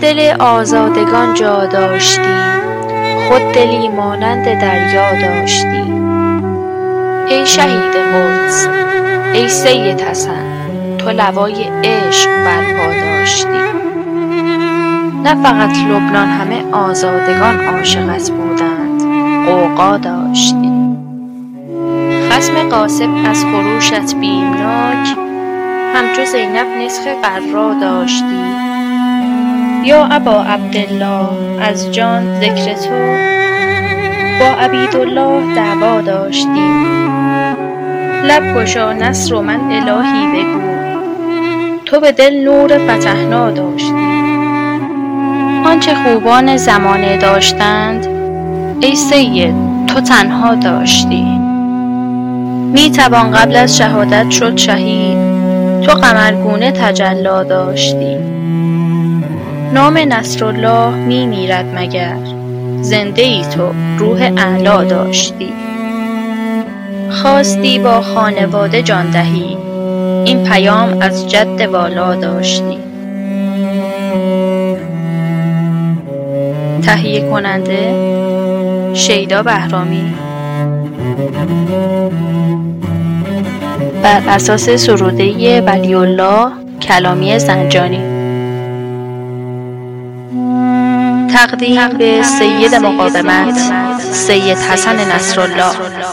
دل آزادگان جا داشتی، خود دلی مانند دریا داشتی. ای شهید قدس، ای سید حسن، تو لوای عشق برپا داشتی. نه فقط لبنان همه آزادگان عاشقت بودند، غوغا داشتی. خصم غاصب از خروشت بیمناک، همچو زینب نسخ غرا داشتی. یا ابا عبدالله، از جان ذکر تو با عبیدالله دعوا داشتی. لب گشا نصر و من الهی بگو، تو به دل نور فتحنا داشتی. آنچه خوبان زمانه داشتند، ای سید تو تنها داشتی. می توان قبل از شهادت شد شهید، تو قمرگونه تجلا داشتی. نام نصرالله می میرد مگر، زنده ای تو روح اعلا داشتی. خواستی با خانواده جان دهی، این پیام از جد والا داشتی. تهیه کننده شیدا بهرامی، بر اساس سروده ولی‌الله کلامی زنجانی. تقدیم به سید مقاومت سید حسن نصرالله.